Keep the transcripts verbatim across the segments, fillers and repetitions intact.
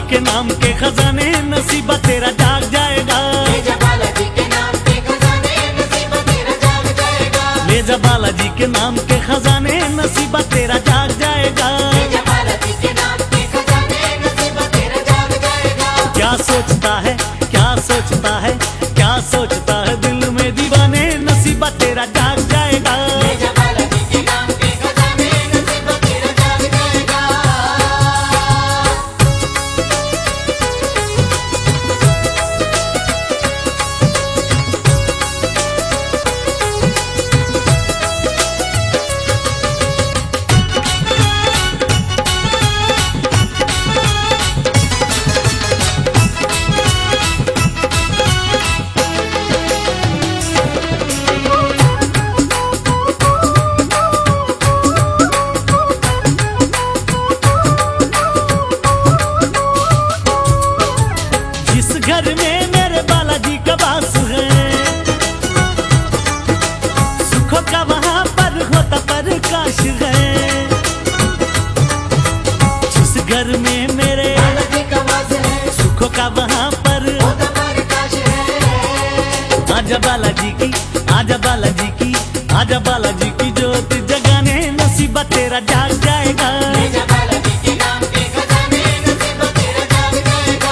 के नाम के खजाने नसीबा तेरा जाग जाएगा। ले जा बालाजी के नाम के खजाने नसीबा तेरा जाग जाएगा। ले जा बालाजी के नाम के खजाने नसीबा तेरा जाग जाएगा। ले जा बालाजी के नाम के खजाने नसीबा तेरा जाग जाएगा। क्या सोचता है क्या सोचता है क्या सोचता है दिल में दीवाने नसीबा तेरा जाग जाएगा। ले जा बालाजी के नाम के खजाने नसीबा तेरा जाग जाएगा। जिस घर में मेरे बालाजी का वास है सुखों का वहां पर होता प्रकाश है। जिस घर में मेरे बालाजी का वास है सुखों का वहां पर होता प्रकाश है। आजा बालाजी की आजा बालाजी की आजा बालाजी की ज्योत जगाने नसीबा तेरा जाग जाएगा। ले जा बालाजी के नाम के खजाने नसीबा तेरा जाग जाएगा।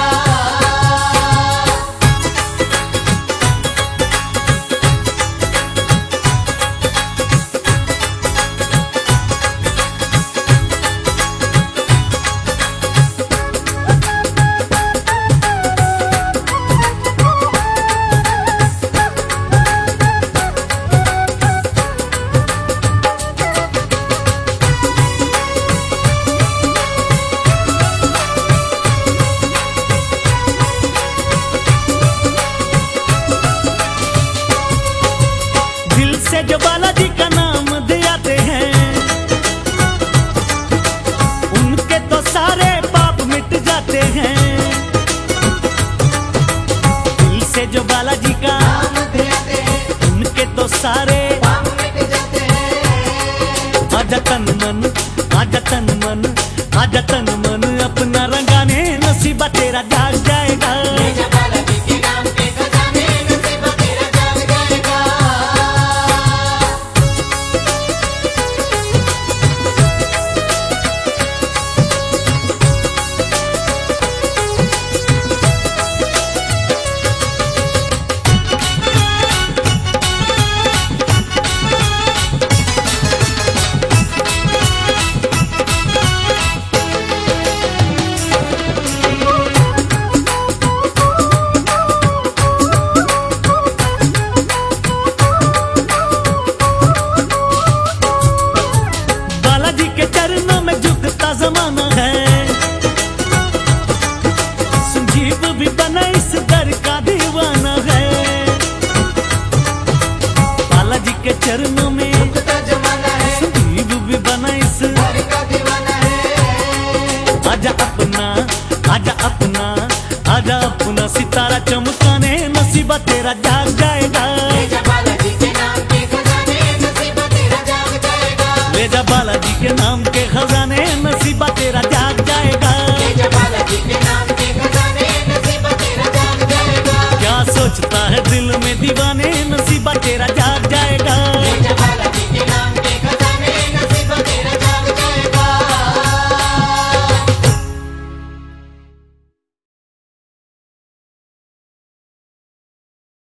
दिल से जो बालाजी का नाम दियाते हैं उनके तो सारे पाप मिट जाते हैं। दिल से जो बालाजी का नाम देते हैं उनके तो सारे पाप मिट जाते हैं। आजा तन मन आजा तन मन आजा तन मन अपना रंगाने नसीबा तेरा जाग जाएगा। ले जा बालाजी के नाम के खजाने नसीबा तेरा जाग जाएगा। बालाजी के चरणों में झुकता जमाना है संजीव भी बना इस दर का दीवाना है। बालाजी के चरणों में झुकता जमाना है संजीव भी बना इस हर का दीवाना है। आजा अपना आजा अपना आजा अपना सितारा चमकाने नसीबा तेरा जाग